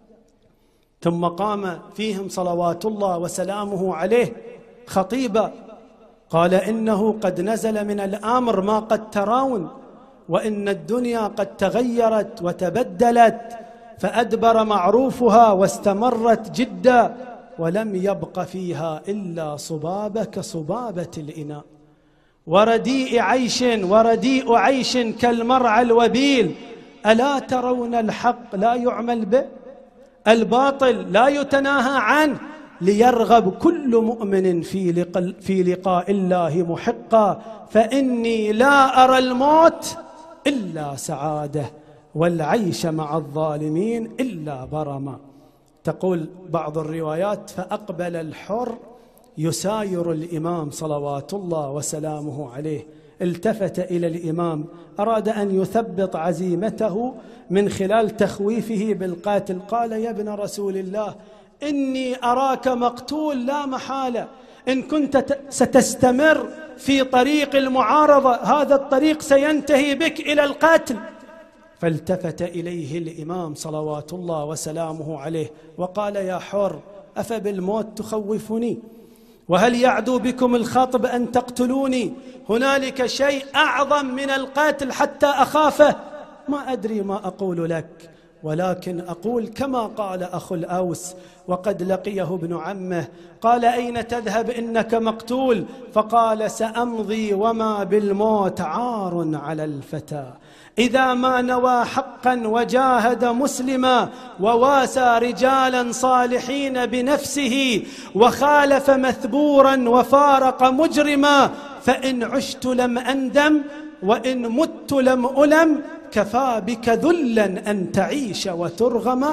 ثم قام فيهم صلوات الله وسلامه عليه خطيبا، قال إنه قد نزل من الأمر ما قد ترون، وإن الدنيا قد تغيرت وتبدلت، فأدبر معروفها واستمرت جدا، ولم يبق فيها إلا صبابة كصبابة الإناء، ورديء عيش ورديء عيش كالمرعى الوبيل. ألا ترون الحق لا يعمل به، الباطل لا يتناهى عنه، ليرغب كل مؤمن في في لقاء الله محقا، فإني لا أرى الموت إلا سعادة، والعيش مع الظالمين إلا برما. تقول بعض الروايات فأقبل الحر يساير الإمام صلوات الله وسلامه عليه، التفت إلى الإمام، أراد أن يثبط عزيمته من خلال تخويفه بالقاتل، قال يا ابن رسول الله إني أراك مقتول لا محالة، إن كنت ستستمر في طريق المعارضة هذا الطريق سينتهي بك إلى القتل. فالتفت إليه الإمام صلوات الله وسلامه عليه وقال يا حر أفبالموت تخوفني؟ وهل يعدو بكم الخطب أن تقتلوني؟ هنالك شيء أعظم من القتل حتى أخافه. ما أدري ما أقول لك، ولكن أقول كما قال أخو الأوس وقد لقيه ابن عمه، قال أين تذهب إنك مقتول؟ فقال سأمضي وما بالموت عار على الفتى، إذا ما نوى حقا وجاهد مسلما، وواسى رجالا صالحين بنفسه، وخالف مثبورا وفارق مجرما، فإن عشت لم أندم وإن مت لم ألم، كفى بك ذلا أن تعيش وترغم،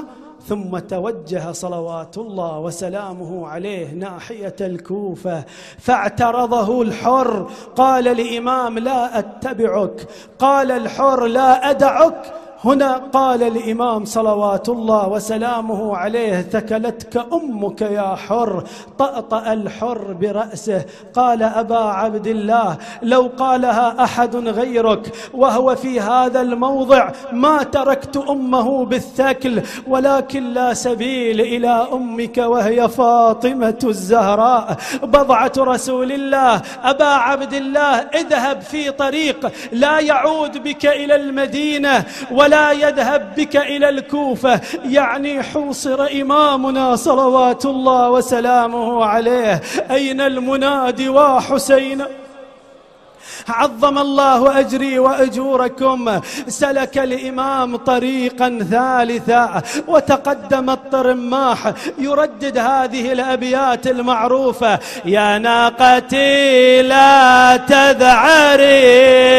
ثم توجه صلوات الله وسلامه عليه ناحية الكوفة، فاعترضه الحر، قال الإمام: لا أتبعك. قال الحر: لا أدعك. هنا قال الإمام صلوات الله وسلامه عليه: ثكلتك أمك يا حر. طأطأ الحر برأسه، قال: أبا عبد الله، لو قالها أحد غيرك وهو في هذا الموضع ما تركت أمه بالثكل، ولكن لا سبيل إلى أمك وهي فاطمة الزهراء بضعة رسول الله. أبا عبد الله، اذهب في طريق لا يعود بك إلى المدينة ولا لا يذهب بك إلى الكوفة. يعني حوصر إمامنا صلوات الله وسلامه عليه. أين المنادي وحسين؟ عظم الله أجري وأجوركم. سلك الإمام طريقا ثالثا وتقدم الطرماح يردد هذه الأبيات المعروفة: يا ناقتي لا تذعري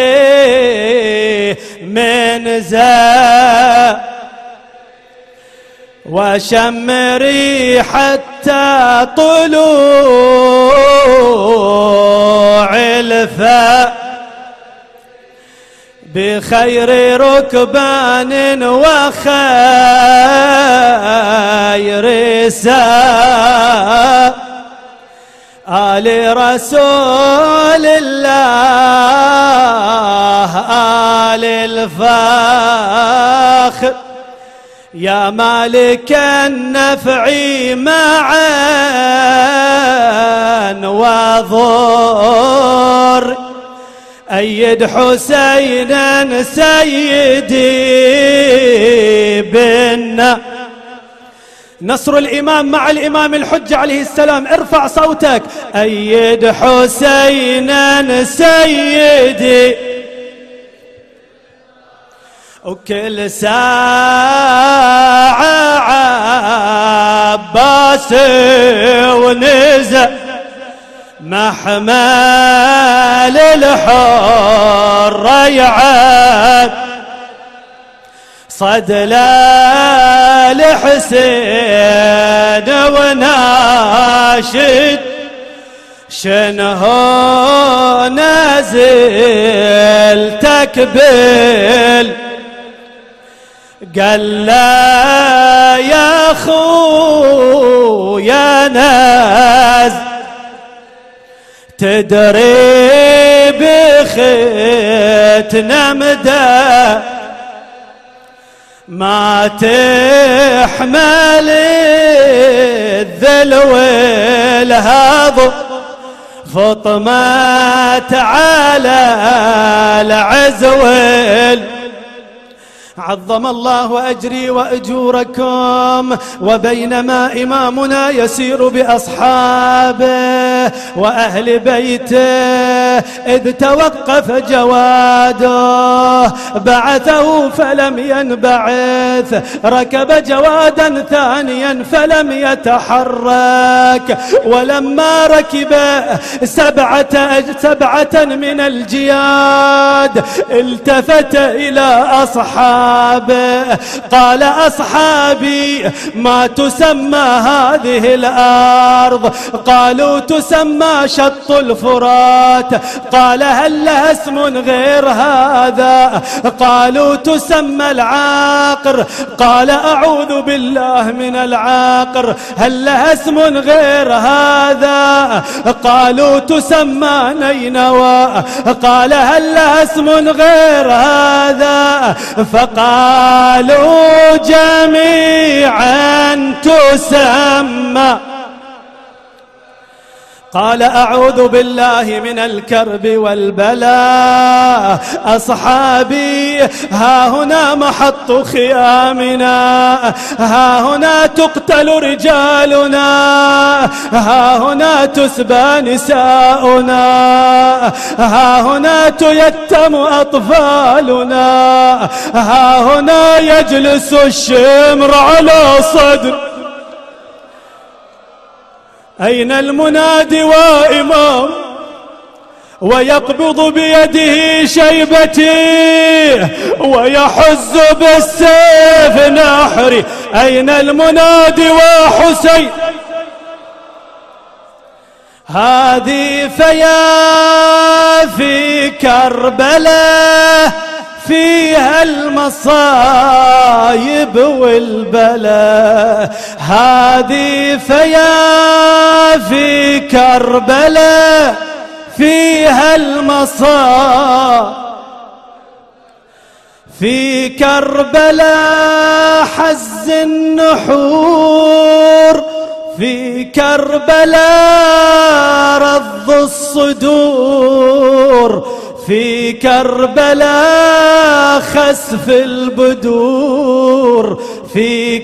من زاد وشمري حتى طلوع الفا بخير ركبان وخير سا آل رسول الله آل الفاخر يا مالك النفع معا وضر أيد حسينا سيدي بنا. نصر الإمام مع الإمام الحجة عليه السلام. ارفع صوتك: أيد حسينا سيدي. وكل ساعة عباس ونزل محمل الحر يعاد صد الحسين وناشد شنه نازل تكبل قال لا يا اخو يا ناز تدري بختنا مدى ما تحمل الذل والهض فطمت على العزول. عظم الله أجري وأجوركم. وبينما إمامنا يسير بأصحابه وأهل بيته إذ توقف جواده بعثه فلم ينبعث، ركب جوادا ثانيا فلم يتحرك، ولما ركب سبعة, سبعة من الجياد التفت إلى أصحابه قال: أصحابي ما تسمى هذه الأرض؟ قالوا: تسمى شط الفرات. قال: هل لها اسم غير هذا؟ قالوا: تسمى العاقر. قال: أعوذ بالله من العاقر. هل لها اسم غير هذا؟ قالوا: تسمى نينوى. قال: هل لها اسم غير هذا؟ فقالوا جميعا تسمى. قال: أعوذ بالله من الكرب والبلاء. أصحابي ها هنا محط خيامنا، ها هنا تقتل رجالنا، ها هنا تسبى نساؤنا، ها هنا تيتم أطفالنا، ها هنا يجلس الشمر على صدر. أين المنادي وإمام ويقبض بيده شيبتي ويحز بالسيف نحري، أين المنادي وحسين؟ هذه فيا في كربلاء فيها المصايب والبلاء، هذه فيا في كربلاء فيها المصايب. في كربلاء حز النحور، في كربلاء رض الصدور، في كربلاء خسف البدور، في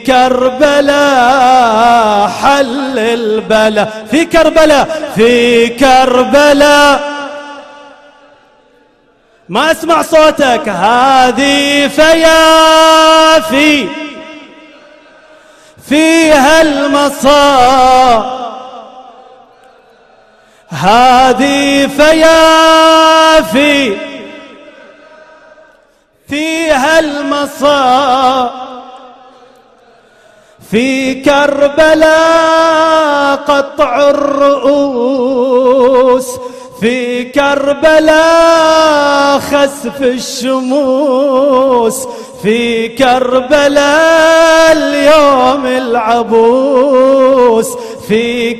كربلاء حل البلاء. في كربلاء في كربلاء ما اسمع صوتك. هذه فيا في فيها المصايب، هذه فيا في فيها المصايب. في كربلاء قطع الرؤوس، في كربلاء خسف الشموس، في كربلاء اليوم العبوس، في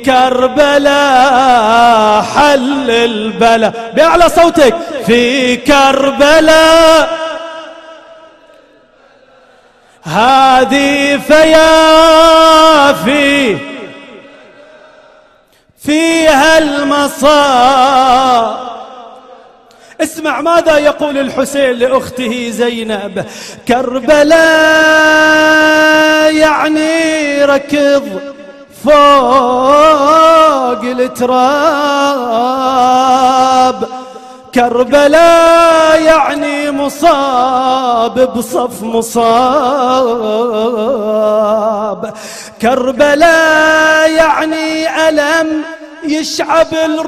كربلاء حل البلاء. بأعلى صوتك. في كربلاء هذه فيا في فيها المصايب. اسمع ماذا يقول الحسين لأخته زينب. كربلاء يعني ركض فوق التراب، كربلاء يعني مصاب بصف مصاب، كربلاء يعني ألم يشعب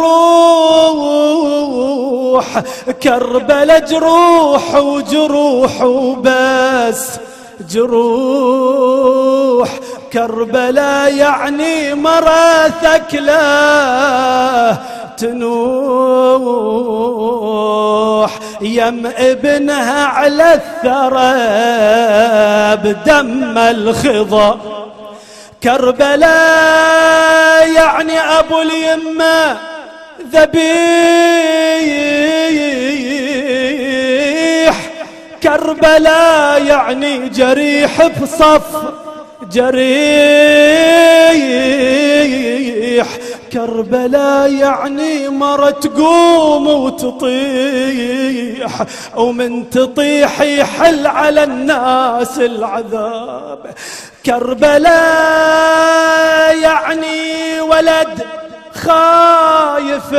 الروح، كربلاء جروح وجروح وبس جروح، كربلاء يعني مرة ثكله تنوح، يم ابنها على الثرى بدم الخضر، كربلاء يعني أبو اليمة ذبيح، كربلاء يعني جريح بصف جريح، كربلاء يعني مرة تقوم وتطيح، ومن تطيح يحل على الناس العذاب، كربلاء يعني ولد خايف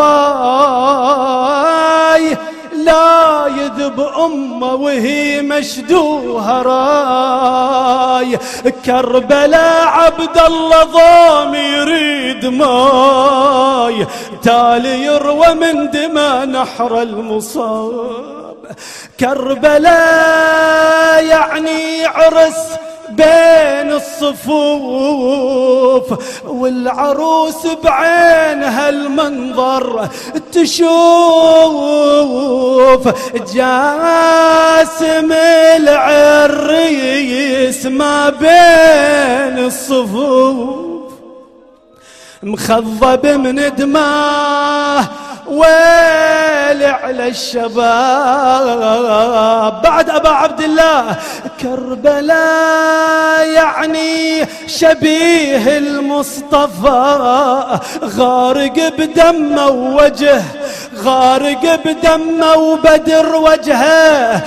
هواي لا يذب أمه وهي مشدوها راي، كربلاء عبد الله ضام يريد ماي تالي يروى من دماء نحر المصاب، كربلاء يعني عرس بين الصفوف والعروس بعينها المنظر تشوف، جاسم العريس ما بين الصفوف مخضب من دماه ويل على الشباب. بعد أبا عبد الله كربلاء يعني شبيه المصطفى غارق بدمه ووجه غارق بدمه وبدر وجهه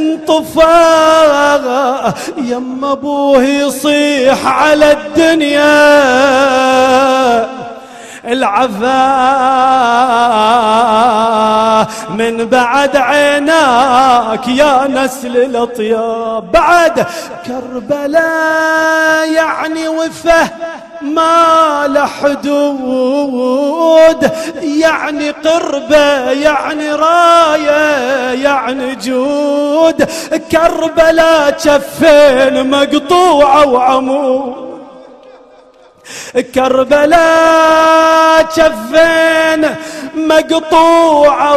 انطفى، يم ابوه يصيح على الدنيا العفا من بعد عيناك يا نسل الأطياب. بعد كربلاء يعني وفه ما له حدود جود، يعني قربة يعني راية يعني جود. كربلاء جفين مقطوعة وعمود، كربلاء جفين مقطوعة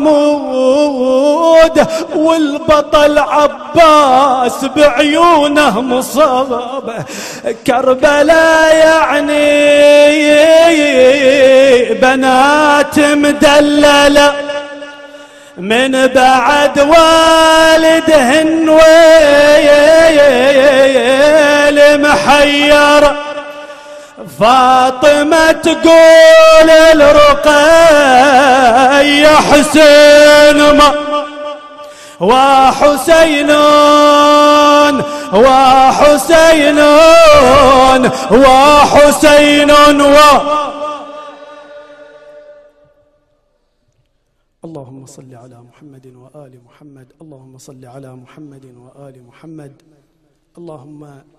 وعمود، والبطل عباس بعيونه مصاب. كربلاء يعني بنات مدللة من بعد والدهن ويل محير. فاطمة تقول الرقية حسين ما وحسين وحسين وحسين و اللهم صل على محمد وآل محمد. اللهم صل على محمد وآل محمد. اللهم